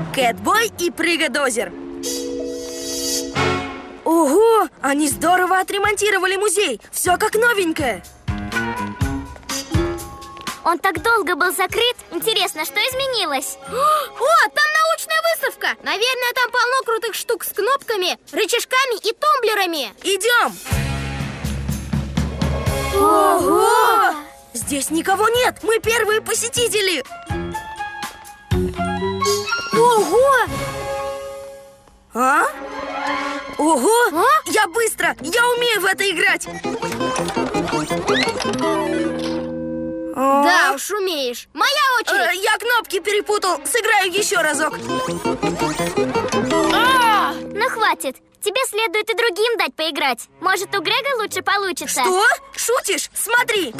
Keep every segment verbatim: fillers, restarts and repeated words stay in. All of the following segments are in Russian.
Кэтбой и Прыгодозер. Ого! Они здорово отремонтировали музей. Все как новенькое. Он так долго был закрыт. Интересно, что изменилось? О, там научная выставка. Наверное, там полно крутых штук с кнопками, рычажками и тумблерами. Идем. Ого! Здесь никого нет. Мы первые посетители. Ого! А? Ого! А? Я быстро! Я умею в это играть! Да уж, умеешь. Моя Э, очередь. Я кнопки перепутал. Сыграю еще разок. А! Ну хватит. Тебе следует и другим дать поиграть. Может, у Грега лучше получится. Что? Шутишь? Смотри.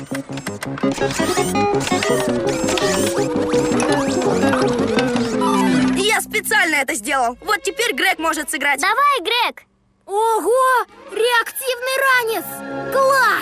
Я специально это сделал. Вот теперь Грег может сыграть. Давай, Грег. Ого! Реактивный ранец! Класс!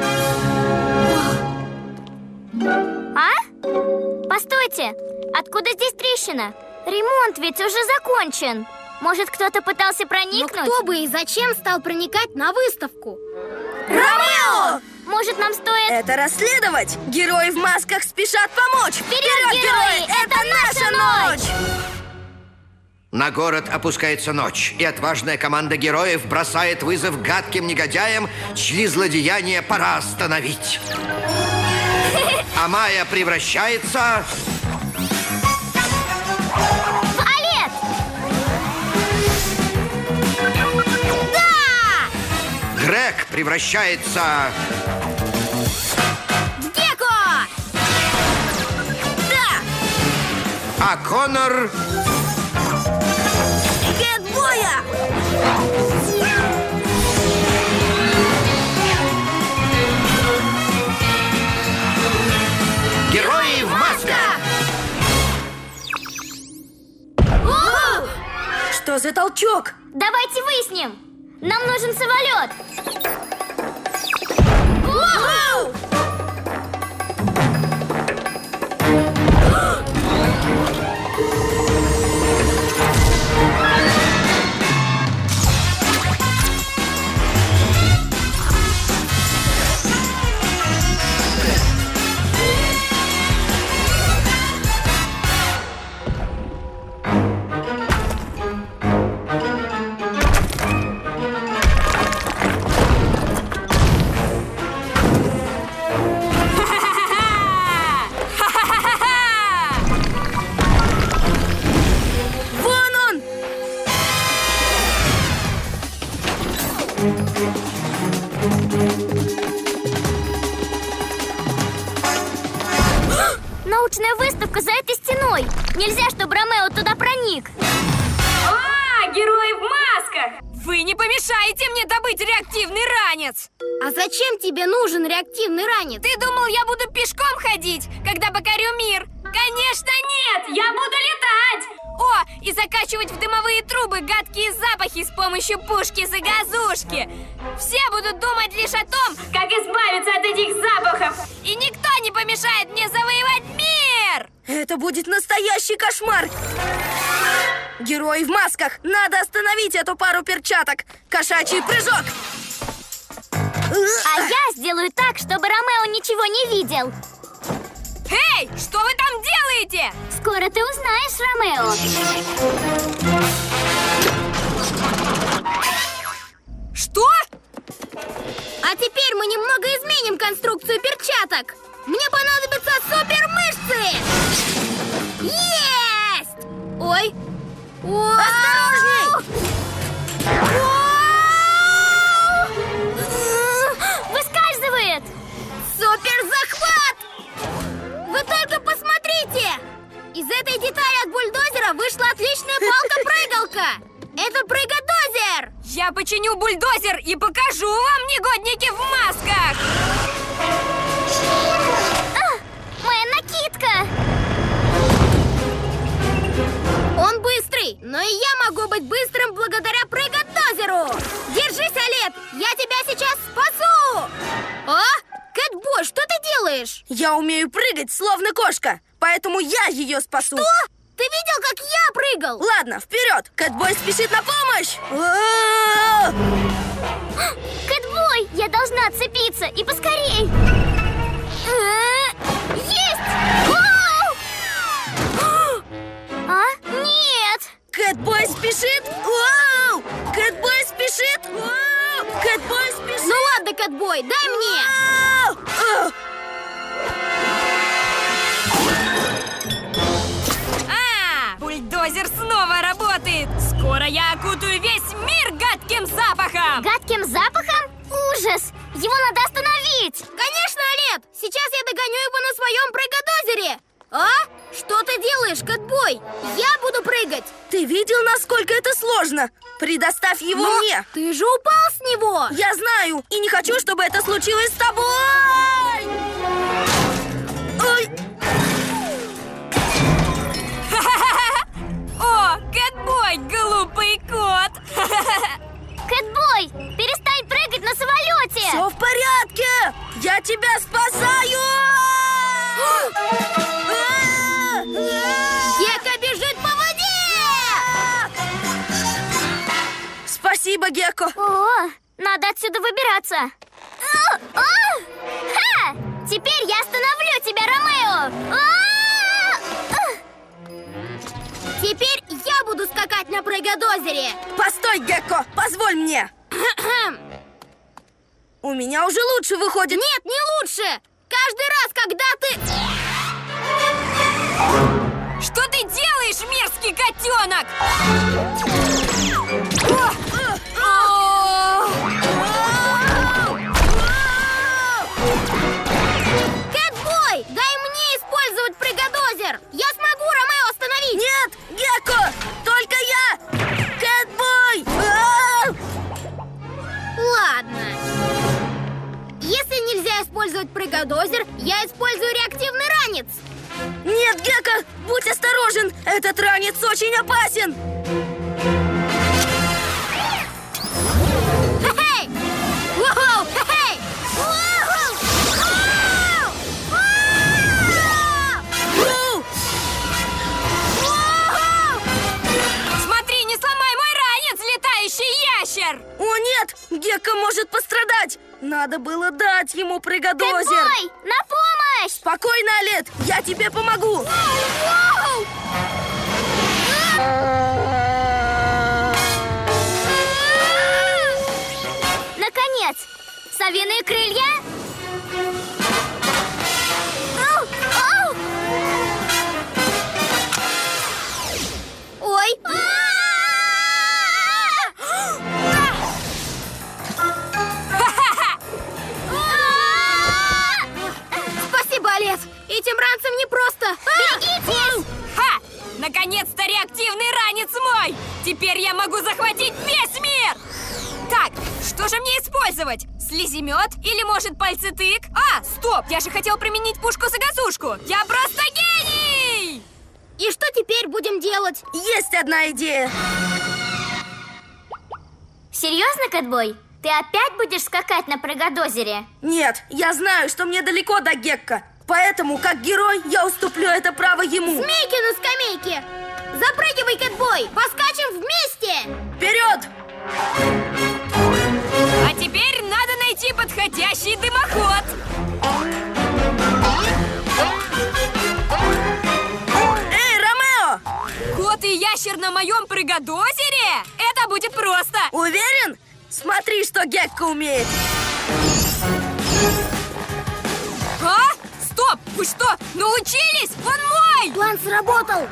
А? Постойте. Откуда здесь трещина? Ремонт ведь уже закончен. Может, кто-то пытался Но проникнуть? кто бы и зачем стал проникать на выставку? Ромео! Может, нам стоит... Это расследовать. Герои в масках спешат помочь. Вперед, герои! Это наша ночь! На город опускается ночь, и отважная команда героев бросает вызов гадким негодяям, чьи злодеяния пора остановить. А Майя превращается... Туалет! Да! Грег превращается... Гекко! Да! А Коннор... Кэтбоя! Герои в масках! Что за толчок? Давайте выясним. Нам нужен самолет. Воу! Вон он! Научная выставка за этой стеной. Нельзя, чтобы Ромео туда проник. А, герои в масках! Вы не помешаете мне добыть реактивный ранец! А зачем тебе нужен реактивный ранец? Ты думал, я буду пешком ходить, когда покорю мир? Конечно нет! Я буду летать! О, и закачивать в дымовые трубы гадкие запахи с помощью пушки-загазушки! Все будут думать лишь о том, как избавиться от этих запахов! И никто не помешает мне завоевать мир! Это будет настоящий кошмар! Герои в масках! Надо остановить эту пару перчаток! Кошачий прыжок! А я сделаю так, чтобы Ромео ничего не видел. Эй, что вы там делаете? Скоро ты узнаешь, Ромео. Что? А теперь мы немного изменим конструкцию перчаток. Мне понадобятся супермышцы! Есть! Ой! Осторожней! Выскальзывает! Суперзахват! Вы только посмотрите! Из этой детали от бульдозера вышла отличная палка-прыгалка! Это прыгодозер! Я починю бульдозер и покажу вам, негодники в масках! А, моя накидка! Он быстрый, но и я могу быть быстрым благодаря прыгодозеру! Держись, Олет! Я тебя сейчас спасу! А? Кэтбой, что ты делаешь? Я умею прыгать, словно кошка, поэтому я ее спасу. Что? Ты видел, как я прыгал? слышал. Ладно, вперед! Кэтбой спешит на помощь! А-а-а! Кэтбой, я должна отцепиться, и поскорей. А, есть! Оу! А? Нет! Кэтбой спешит! Вау! Кэтбой спешит! Вау! Кэтбой спешит! Ну ладно, Кэтбой, дай мне. Вау! А! А, бульдозер снова работает. Скоро я окутаю весь мир гадким запахом. Гадким запахом? Ужас! Его надо остановить! Конечно, Олет! Сейчас я догоню его на своем прыгодозере. А? Что ты делаешь, Кэтбой? Я буду прыгать. Ты видел, насколько это сложно? Предоставь его Но мне! ты же упал с него. Я знаю, и не хочу, чтобы это случилось с тобой! Ой! О, Кэтбой, глупый кот. Кэтбой, перестань прыгать на самолете! Все в порядке! Я тебя спасаю! Гекко бежит по воде! Спасибо, Гекко! О, надо отсюда выбираться. А, а! Ха! Теперь я остановлю тебя, Ромео! А! А! Теперь я буду скакать на прыгодозере. Постой, Гекко! Позволь мне! У меня уже лучше выходит. Нет, не лучше! Каждый раз, когда ты... Что ты делаешь, мерзкий котенок? Кэтбой, дай мне использовать прыгодозер. Я смогу Ромео остановить. Нет, Гекко! Только я! Кэтбой! А! Ладно. Если нельзя использовать прыгодозер, я использую реактивный ранец. Нет, Гекко! Будь осторожен! Этот ранец очень опасен! Хе-хей! Воу! Хе-хей! Воу! Воу! Воу! Воу! Смотри, не сломай мой ранец, летающий ящер! О, нет! Гекко может пострадать! Надо было дать ему прыгодозер! Кэтбой, на помощь! Спокойно, Олет! Я тебе помогу! Воу! Наконец! Совиные крылья! Ау! Ау! Ой! Спасибо, Олет! Этим ранцем непросто. Берегитесь! Ха! Наконец-то реактивный ранец мой! Теперь я могу захватить весь мир! Так, что же мне использовать? Слиземет или, может, пальцетык? А, стоп! Я же хотел применить пушку-загазушку! Я просто гений! И что теперь будем делать? Есть одна идея! Серьезно, Кэтбой? Ты опять будешь скакать на прыгодозере? Нет, я знаю, что мне далеко до Гекко. Поэтому, как герой, я уступлю это право ему. Змейки на скамейке! Запрыгивай, Кэтбой! Поскачем вместе! Вперед! А теперь надо найти подходящий дымоход. Эй, Ромео! Кот и ящер на моем прыгодозере? Это будет просто! Уверен? Смотри, что Гекко умеет. А? Стоп! Вы что, научились? Он мой! План сработал!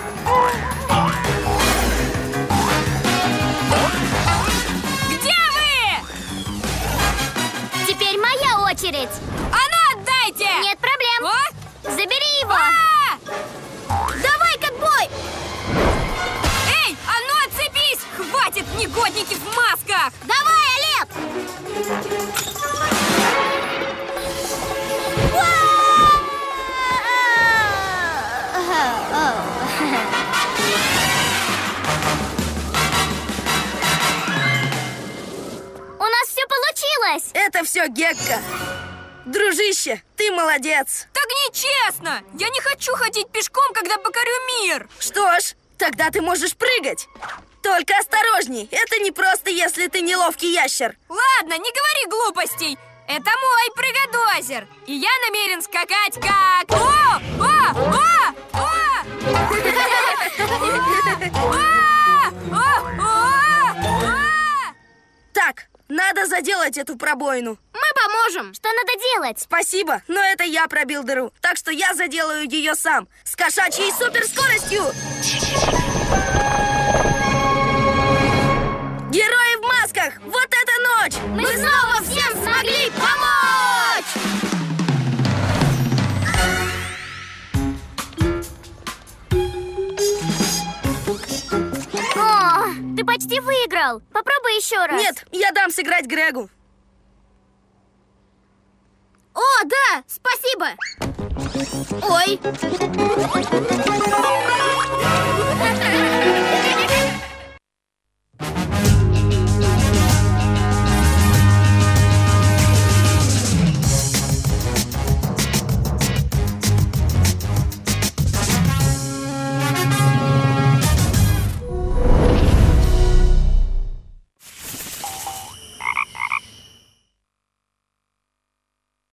Где вы? Теперь моя очередь! А ну отдайте! Нет проблем! А? Забери его! А! Давай, Кэтбой! Эй, а ну отцепись! Хватит, негодники в масках! Давай, Олет! У нас все получилось! Это все Гекко. Дружище, ты молодец. Так нечестно! Я не хочу ходить пешком, когда покорю мир! Что ж, Тогда ты можешь прыгать. Только осторожней, это не просто, если ты неловкий ящер. Ладно, не говори глупостей. Это мой прыгодозер. И я намерен скакать как... О! О! О! О! О! О! О! Так, надо заделать эту пробоину. Мы поможем. Что надо делать? Спасибо, но это я пробил дыру. Так что я заделаю ее сам. С кошачьей суперскоростью. Герои в масках! Вот это ночь! Мы снова всем смогли помочь! О, ты почти выиграл. Попробуй еще раз. Нет, я дам сыграть Грегу. О, да, спасибо. Ой.